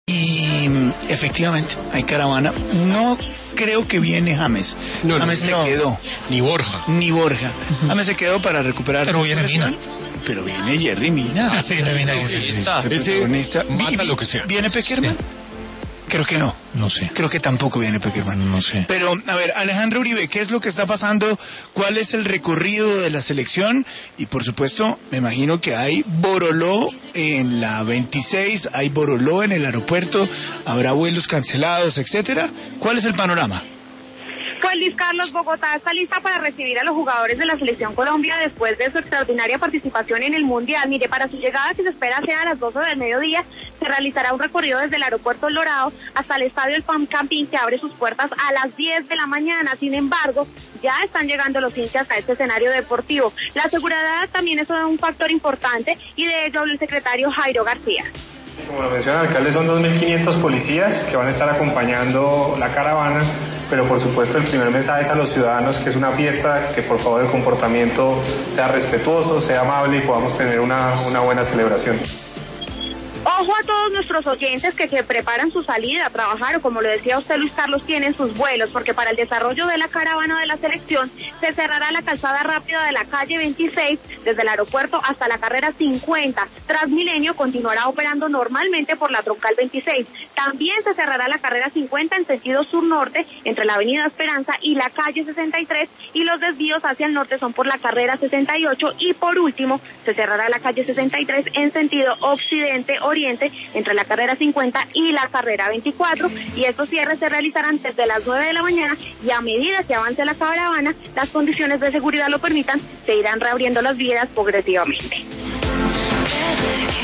Y efectivamente, hay caravana. No creo que viene James. James se quedó. Ni Borja. James se quedó para recuperar. Pero viene Mina. Pero viene Jerry Mina. Ah, sí, Mina. Sí, está. Ese mata lo que sea. ¿Viene Peckerman? Sí. Creo que no. No sé. Creo que tampoco viene Peckerman. No sé. Pero, a ver, Alejandro Uribe, ¿qué es lo que está pasando? ¿Cuál es el recorrido de la selección? Y, por supuesto, me imagino que hay boroló en la 26, hay boroló en el aeropuerto, habrá vuelos cancelados, etcétera. ¿Cuál es el panorama? Pues Luis Carlos, Bogotá está lista para recibir a los jugadores de la Selección Colombia después de su extraordinaria participación en el Mundial. Mire, para su llegada, que se espera sea a las 12 del mediodía, se realizará un recorrido desde el aeropuerto El Dorado hasta el estadio El Pam Campín, que abre sus puertas a las 10 de la mañana. Sin embargo, ya están llegando los hinchas a este escenario deportivo. La seguridad también es un factor importante, y de ello habló el secretario Jairo García. Como lo menciona el alcalde, son 2.500 policías que van a estar acompañando la caravana, pero por supuesto el primer mensaje es a los ciudadanos que es una fiesta, que por favor el comportamiento sea respetuoso, sea amable y podamos tener una buena celebración. Ojo a todos nuestros oyentes que se preparan su salida a trabajar, o como lo decía usted, Luis Carlos, tienen sus vuelos, porque para el desarrollo de la caravana de la selección se cerrará la calzada rápida de la calle 26 desde el aeropuerto hasta la carrera 50. Transmilenio continuará operando normalmente por la troncal 26. También se cerrará la carrera 50 en sentido sur-norte entre la avenida Esperanza y la calle 63, y los desvíos hacia el norte son por la carrera 68, y por último se cerrará la calle 63 en sentido occidente-oriente entre la carrera 50 y la carrera 24, y estos cierres se realizarán desde las 9 de la mañana, y a medida que avance la caravana, las condiciones de seguridad lo permitan, se irán reabriendo las vías progresivamente.